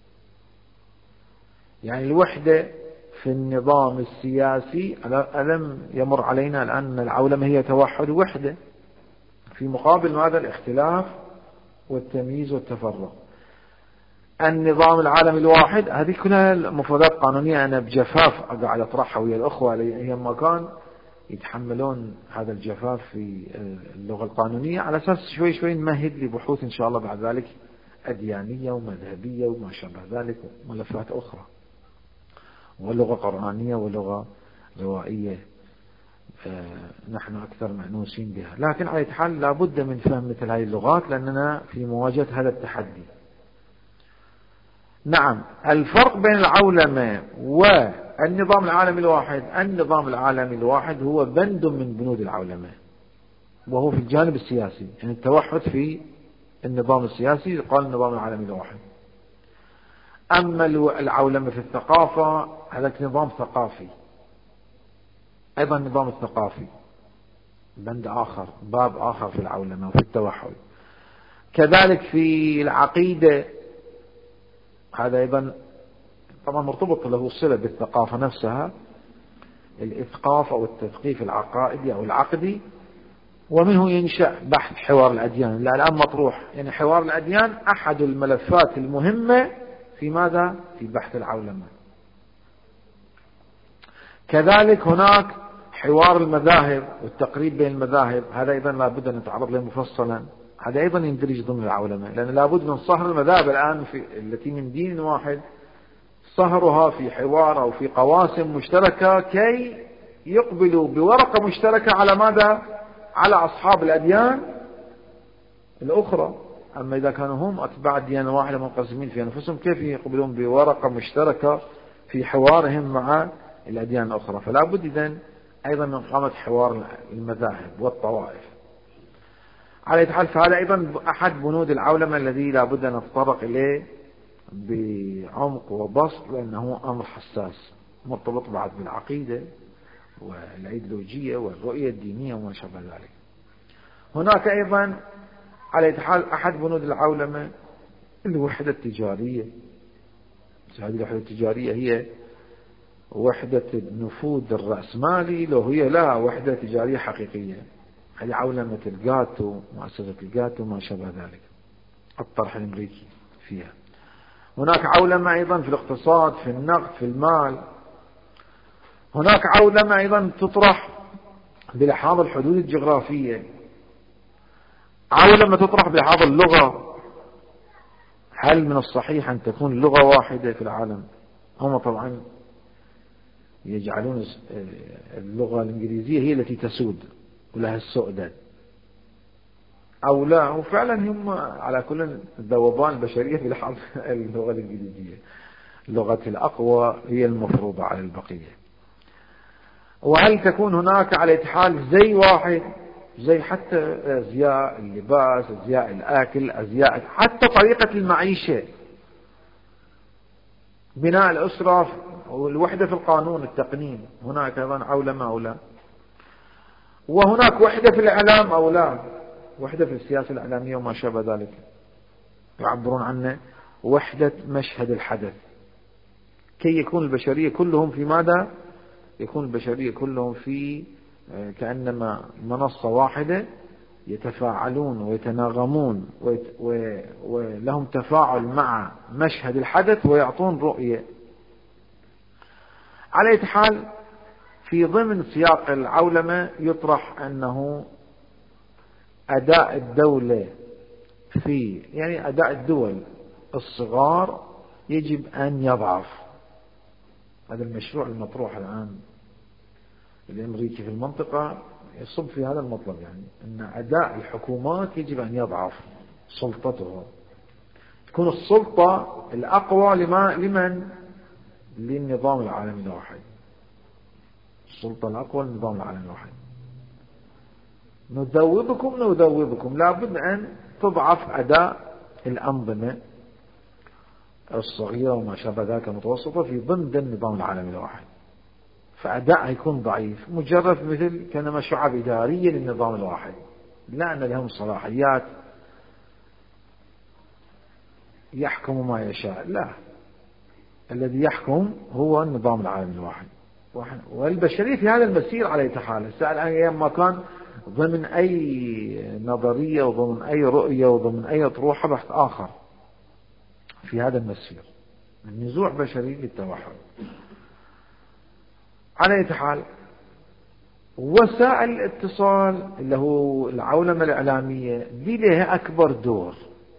يعني الوحدة في النظام السياسي ألم يمر علينا الآن العولمة هي توحد وحدة، في مقابل ماذا؟ الاختلاف والتمييز والتفرق. النظام العالمي الواحد هذه كلها مفردات قانونية أنا بجفاف قاعد أطرحها ويا الأخوة أيام كان يتحملون هذا الجفاف في اللغة القانونية على أساس شوي شوي نمهد لبحوث إن شاء الله بعد ذلك أديانية ومذهبية وما شابه ذلك وملفات أخرى، ولغة قرآنية ولغة روائية نحن أكثر معنوسين بها. لكن على أي حال لابد من فهم مثل هذه اللغات لأننا في مواجهة هذا التحدي. نعم، الفرق بين العولمة والنظام العالمي الواحد، النظام العالمي الواحد هو بند من بنود العولمة وهو في الجانب السياسي، يعني التوحد في النظام السياسي قال النظام العالمي الواحد. أما العولمة في الثقافة هذا نظام ثقافي، أيضا النظام الثقافي بند آخر، باب آخر في العولمة وفي التوحد. كذلك في العقيدة هذا أيضا طبعا مرتبط له صلة بالثقافة نفسها، الإثقاف أو التثقيف العقائدي أو العقدي، ومنه ينشأ بحث حوار الأديان. لا الآن مطروح، يعني حوار الأديان أحد الملفات المهمة في ماذا؟ في بحث العولمة. كذلك هناك حوار المذاهب والتقريب بين المذاهب، هذا أيضا لابد أن نتعرض له مفصلا، هذا أيضا يندرج ضمن العولمة، لأن لابد من صهر المذاهب الآن التي من دين واحد، صهرها في حوار أو في قواسم مشتركة كي يقبلوا بورقة مشتركة على ماذا؟ على أصحاب الأديان الأخرى. أما إذا كانوا هم أتباع الديانة واحدة منقسمين في أنفسهم كيف يقبلون بورقة مشتركة في حوارهم مع الأديان الأخرى. فلا بد إذن أيضا من إقامة حوار المذاهب والطوائف. على أي حال فهذا أيضا أحد بنود العولمة الذي لا بد أن نتطرق إليه بعمق وبسط، لأنه أمر حساس مرتبط بعد بالعقيدة والأيديولوجية والرؤية الدينية وما شابه ذلك. هناك أيضا على أي حال أحد بنود العولمة الوحدة التجارية. هذه الوحدة التجارية هي وحدة النفوذ الرأسمالي، لو هي لها وحدة تجارية حقيقية. هذه عولمة الجاتو، مؤسسة الجاتو ما شابه ذلك، الطرح الأمريكي فيها. هناك عولمة أيضا في الاقتصاد، في النقد، في المال. هناك عولمة أيضا تطرح بلحاظ الحدود الجغرافية، عولمة تطرح بلحاظ اللغة. هل من الصحيح أن تكون لغة واحدة في العالم؟ هم طبعا يجعلون اللغة الإنجليزية هي التي تسود ولها السؤدد أو لا، وفعلا هم على كل الذوبان البشرية في لحظ اللغة الإنجليزية لغة الأقوى هي المفروضة على البقية. وهل تكون هناك على حال زي واحد، زي حتى أزياء اللباس، أزياء الأكل، أزياء حتى طريقة المعيشة، بناء الأسرة والوحدة في القانون التقنين، هناك أيضا عولمة أو لا. وهناك وحدة في الإعلام أو لا، وحدة في السياسة الإعلامية وما شابه ذلك، يعبرون عنه وحدة مشهد الحدث، كي يكون البشرية كلهم في ماذا؟ يكون البشرية كلهم في كأنما منصة واحدة، يتفاعلون ويتناغمون ولهم تفاعل مع مشهد الحدث ويعطون رؤية. على أي حال في ضمن سياق العولمة يطرح أنه أداء الدولة في يعني أداء الدول الصغار يجب أن يضعف. هذا المشروع المطروح الآن الأمريكي في المنطقة يصب في هذا المطلب، يعني أن أداء الحكومات يجب أن يضعف سلطتها، تكون السلطة الأقوى لمن؟ للنظام العالمي الواحد. السلطة الأقوى للنظام العالمي الواحد. نذوبكم لابد أن تضعف أداء الأنظمة الصغيرة وما شابه ذلك المتوسطة في ضمن النظام العالمي الواحد، فأداء يكون ضعيف مجرد مثل كأنما شعب إدارية للنظام الواحد، لا أن لهم صلاحيات يحكم ما يشاء، لا، الذي يحكم هو النظام العالمي الواحد. والبشرية في هذا المسير على يتحال. السؤال أيام ما كان ضمن أي نظرية وضمن أي رؤية وضمن أي طروحة بحث آخر في هذا المسير، النزوع بشري للتوحد. على يتحال وسائل الاتصال اللي هو العولمة الإعلامية دي لها أكبر دور،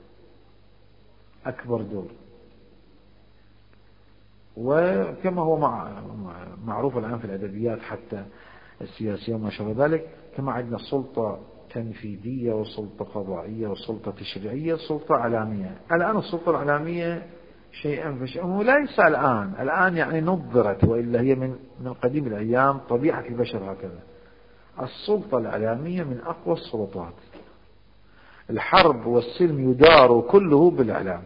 وكما هو معروف الآن في الأدبيات حتى السياسية وما شابه ذلك، كما عندنا سلطة تنفيذية وسلطة قضائية وسلطة تشريعية وسلطة إعلامية. الآن السلطة الإعلامية شيئا فشيئا، ليس الآن يعني نظرت، وإلا هي من قديم الأيام طبيعة البشر هكذا. السلطة الإعلامية من أقوى السلطات، الحرب والسلم يدار كله بالإعلام.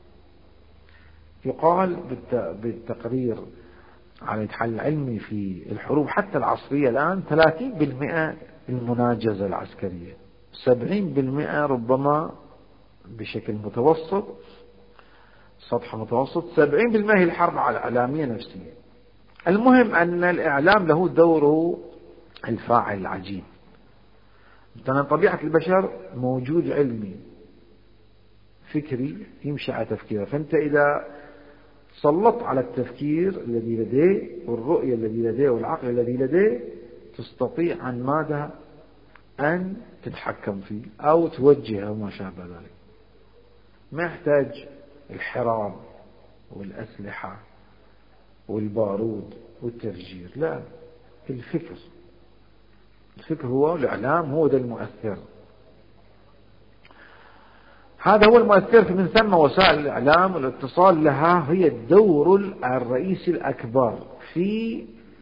يقال بالتقرير على الحل العلمي في الحروب حتى العصرية الآن 30% المناجزة العسكرية، 70% ربما بشكل متوسط، سطح متوسط، 70% هي الحرب الإعلامية نفسية. المهم أن الإعلام له دوره الفاعل العجيب. مثلا طبيعة البشر موجود علمي فكري يمشي على تفكيره، فأنت إذا سلط على التفكير الذي لديه والرؤية الذي لديه والعقل الذي لديه تستطيع عن ماذا أن تتحكم فيه أو توجهه وما شابه ذلك. ما يحتاج الحراب والأسلحة والبارود والتفجير، لا، الفكر هو الإعلام، هو ده المؤثر. هذا هو المؤثر. من ثم وسائل الإعلام والاتصال لها هي الدور الرئيسي الأكبر في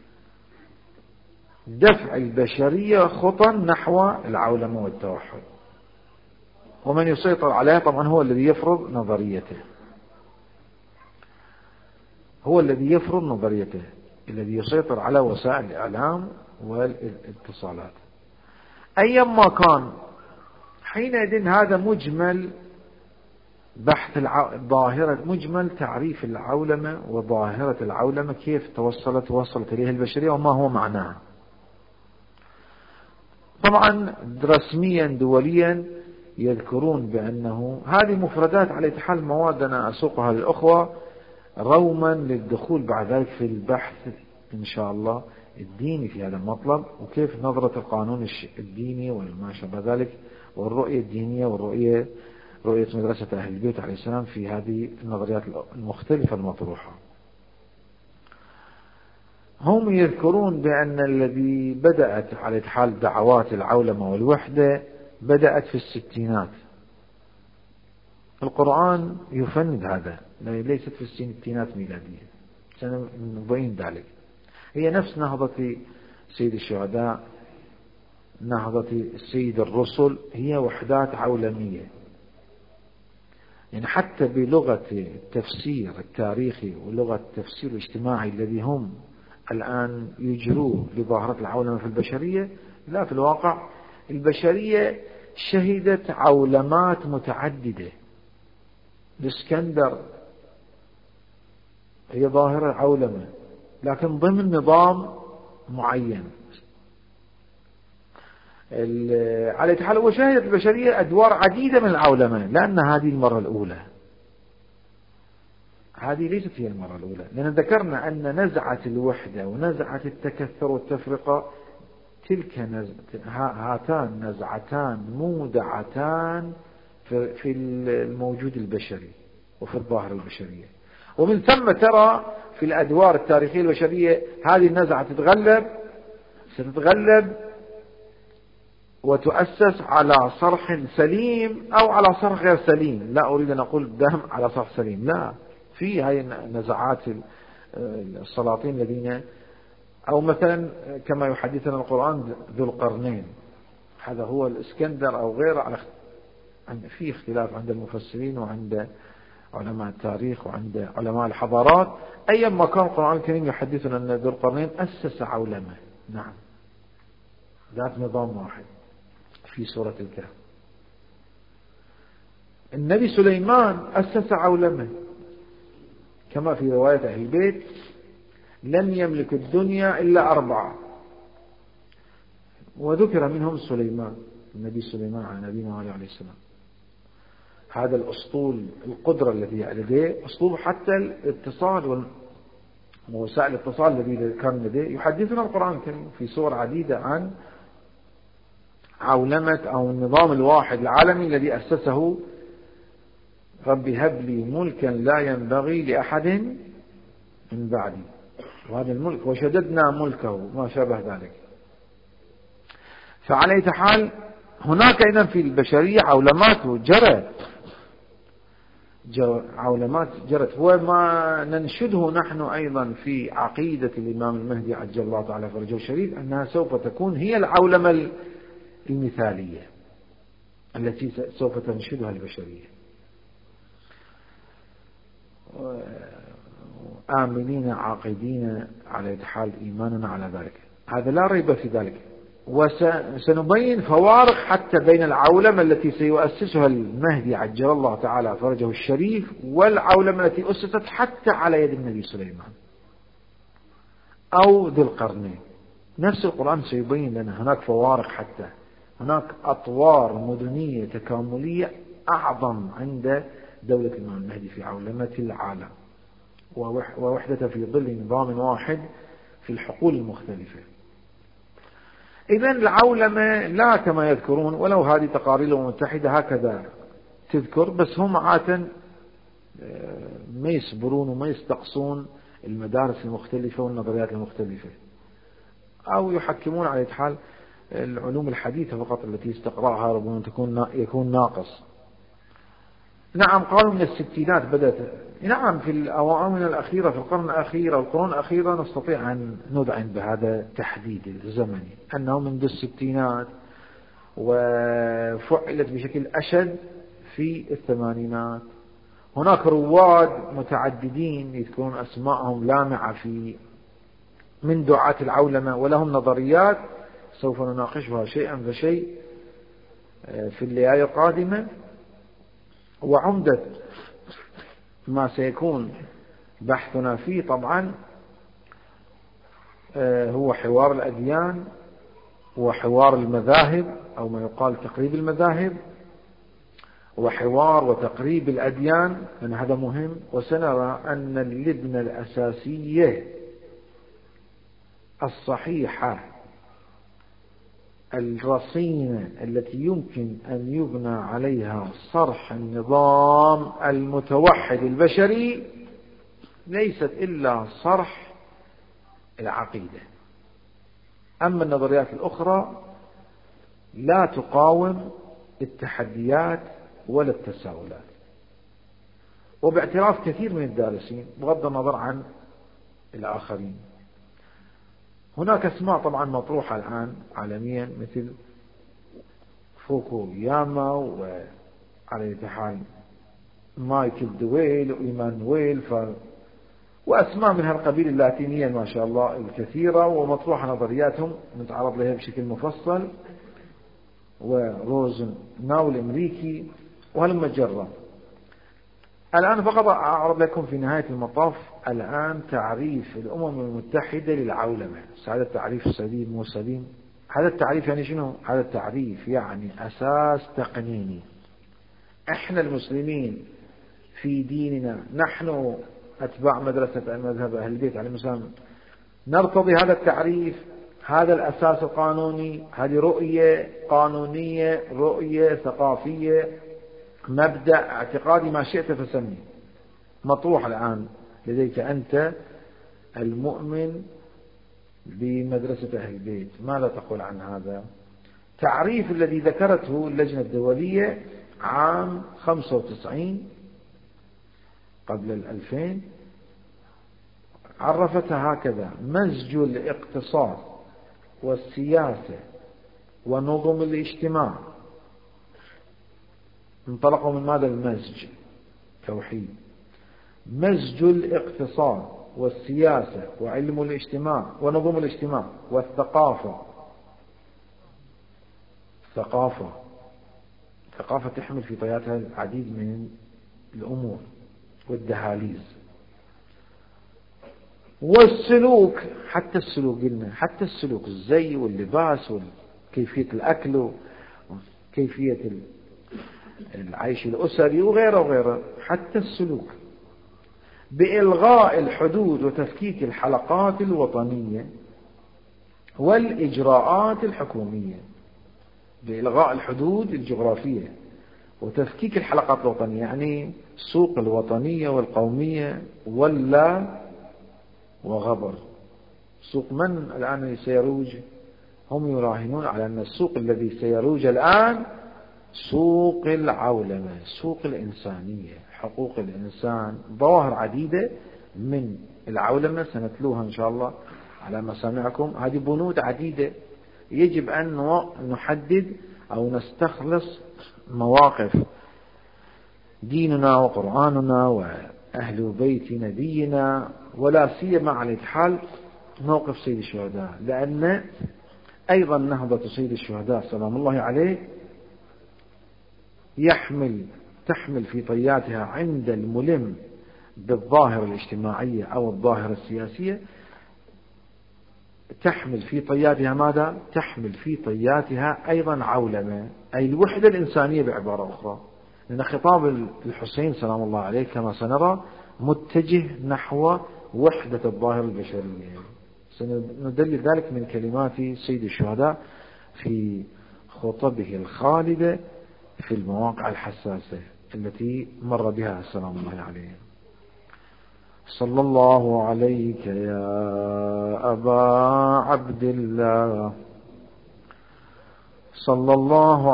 دفع البشرية خطا نحو العولمة والتوحد. ومن يسيطر عليها طبعا هو الذي يفرض نظريته، هو الذي يفرض نظريته، الذي يسيطر على وسائل الإعلام والاتصالات أيما كان. حينئذ هذا مجمل بحث ظاهرة، مجمل تعريف العولمة وظاهرة العولمة، كيف توصلت إليه البشرية وما هو معناها. طبعا رسميا دوليا يذكرون بأنه هذه مفردات على حال مواد أنا أسوقها للأخوة روما للدخول بعد ذلك في البحث إن شاء الله الديني في هذا المطلب، وكيف نظرة القانون الديني وما شابه ذلك، والرؤية الدينية رؤية مدرسة أهل البيت عليه السلام في هذه النظريات المختلفة المطروحة. هم يذكرون بأن الذي بدأت على حال دعوات العولمة والوحدة بدأت في الستينات. القرآن يفند هذا، ليست في الستينات ميلادية، سنبين ذلك. هي نفس نهضة سيد الشهداء، نهضة السيد الرسل، هي وحدات عولمية. يعني حتى بلغة التفسير التاريخي ولغة التفسير الاجتماعي الذي هم الآن يجروه لظاهرة العولمة في البشرية، لا، في الواقع البشرية شهدت عولمات متعددة. الإسكندر هي ظاهرة عولمة لكن ضمن نظام معين. على حال وشهدت البشرية أدوار عديدة من العولمة، لأن هذه المرة الأولى، هذه ليست هي المرة الأولى، لأن ذكرنا أن نزعة الوحدة ونزعة التكثر والتفرقة هاتان نزعتان مودعتان في الموجود البشري وفي الظاهرة البشرية. ومن ثم ترى في الأدوار التاريخية البشرية هذه النزعة ستتغلب وتؤسس على صرح سليم أو على صرح غير سليم. لا أريد أن أقول دهم على صرح سليم، لا، في هاي النزعات السلاطين الذين، أو مثلا كما يحدثنا القرآن ذو القرنين، هذا هو الإسكندر أو غيره. في اختلاف عند المفسرين وعند علماء التاريخ وعند علماء الحضارات. أيما كان القرآن الكريم يحدثنا أن ذو القرنين أسس عولمة، نعم، ذات نظام واحد في سورة الكهف. النبي سليمان أسس عولمة كما في رواية أهل البيت: لم يملك الدنيا إلا 4، وذكر منهم سليمان، النبي سليمان على نبينا عليه السلام. هذا الأسطول، القدرة التي لديه، أسطول حتى الاتصال ووسائل الاتصال الذي كان لديه. يحدثنا القرآن الكريم في سور عديدة عن عولمة أو النظام الواحد العالمي الذي أسسه: رب هب لي ملكا لا ينبغي لأحد من بعدي، وهذا الملك وشددنا ملكه ما شابه ذلك. فعلى أي حال هناك إذن في البشرية عولمات جرت، هو ما ننشده نحن أيضا في عقيدة الإمام المهدي عجل الله تعالى فرجه الشريف، أنها سوف تكون هي العولمة المثالية التي سوف تنشدها البشرية، آمنين عاقدين على حال إيماننا على ذلك، هذا لا ريب في ذلك. وسنبين فوارق حتى بين العولمة التي سيؤسسها المهدي عجل الله تعالى فرجه الشريف والعولمة التي أسست حتى على يد النبي سليمان أو ذي القرنين. نفس القرآن سيبين لنا هناك فوارق، حتى هناك أطوار مدنية تكاملية أعظم عند دولة الإمام المهدي في عولمة العالم ووحدة في ظل نظام واحد في الحقول المختلفة. إذن العولمة لا كما يذكرون، ولو هذه تقارير الأمم المتحدة هكذا تذكر، بس هم عادة ما يصبرون وما يستقصون المدارس المختلفة والنظريات المختلفة، أو يحكمون على حال العلوم الحديثة فقط التي استقراءها ربما يكون ناقص. نعم قالوا من الستينات بدأت. نعم في الآونة الأخيرة، في القرن الأخير أو القرون الأخيرة نستطيع أن ندعم بهذا التحديد الزمني أنه منذ الستينات، وفعلت بشكل أشد في الثمانينات. هناك رواد متعددين يذكرون أسماءهم لامعة في من دعاة العولمة، ولهم نظريات سوف نناقشها شيئا فشيء في الليالي القادمة. وعمدة ما سيكون بحثنا فيه طبعا هو حوار الأديان وحوار المذاهب، أو ما يقال تقريب المذاهب، وحوار وتقريب الأديان، لأن هذا مهم. وسنرى أن اللبنة الأساسية الصحيحة الرصينة التي يمكن أن يبنى عليها صرح النظام المتوحد البشري ليست إلا صرح العقيدة. أما النظريات الأخرى لا تقاوم التحديات ولا التساؤلات. وباعتراف كثير من الدارسين بغض النظر عن الآخرين، هناك اسماء طبعا مطروحة الآن عالميا مثل فوكوياما، وعلى الاتحاد مايكل دويل وإيمانويل وأسماء من هالقبيل اللاتينية ما شاء الله الكثيرة، ومطروحة نظرياتهم نتعرض لها بشكل مفصل، وروزن ناو الأمريكي وهالمجرة. الآن فقط أعرض لكم في نهاية المطاف الآن تعريف الأمم المتحدة للعولمة. هذا التعريف سليم مو سليم؟ هذا التعريف يعني شنو؟ هذا التعريف يعني أساس تقنيني. إحنا المسلمين في ديننا، نحن أتباع مدرسة المذهب أهل البيت عليهم السلام، نرتضي هذا التعريف، هذا الأساس القانوني، هذه رؤية قانونية، رؤية ثقافية، مبدأ اعتقادي، ما شئت فسمي، مطروح الآن لديك أنت المؤمن بمدرسة أهل البيت. ماذا تقول عن هذا؟ تعريف الذي ذكرته اللجنة الدولية عام 95 قبل 2000 عرفتها هكذا: مزج الاقتصاد والسياسة ونظم الاجتماع. انطلقوا من ماذا؟ المزج، توحيد. مزج الاقتصاد والسياسة وعلم الاجتماع ونظم الاجتماع والثقافة. ثقافة تحمل في طياتها العديد من الأمور والدهاليز. والسلوك، حتى السلوك قلنا، حتى السلوك، الزي واللباس وكيفية الأكل وكيفية العيش الأسري وغيره وغيره، حتى السلوك. بإلغاء الحدود وتفكيك الحلقات الوطنية والإجراءات الحكومية. بإلغاء الحدود الجغرافية وتفكيك الحلقات الوطنية، يعني السوق الوطنية والقومية ولا وغبر. سوق من الآن سيروج؟ هم يراهنون على أن السوق الذي سيروج الآن سوق العولمة، سوق الإنسانية، حقوق الإنسان. ظواهر عديدة من العولمة سنتلوها إن شاء الله على مسامعكم. هذه بنود عديدة يجب أن نحدد أو نستخلص مواقف ديننا وقرآننا وأهل بيت نبينا، ولا سيما على الحال موقف سيد الشهداء، لأن أيضا نهضة سيد الشهداء سلام الله عليه تحمل في طياتها عند الملم بالظاهرة الاجتماعية أو الظاهرة السياسية، تحمل في طياتها ماذا؟ تحمل في طياتها أيضا عولمة، أي الوحدة الإنسانية بعبارة أخرى. لأن خطاب الحسين سلام الله عليه كما سنرى متجه نحو وحدة الظاهرة البشرية. سندلل ذلك من كلمات سيد الشهداء في خطبه الخالدة في المواقع الحساسة التي مر بها سلام الله عليه. صلى الله عليك يا أبا عبد الله، صلى الله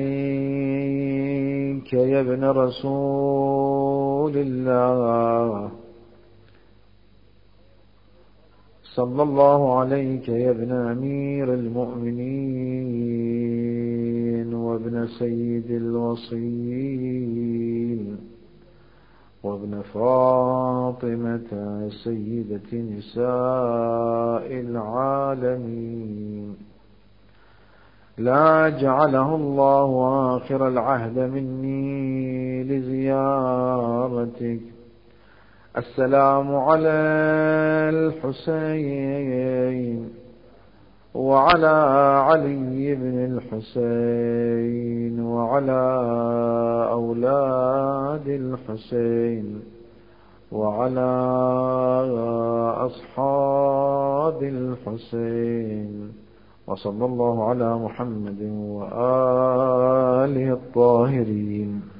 عليك يا ابن رسول الله، صلى الله عليك يا ابن أمير المؤمنين وابن سيد الوصيين وابن فاطمة سيدة نساء العالمين، لا جعله الله آخر العهد مني لزيارتك. السلام على الحسين وعلى علي بن الحسين وعلى أولاد الحسين وعلى أصحاب الحسين، وصلى الله على محمد وآله الطاهرين.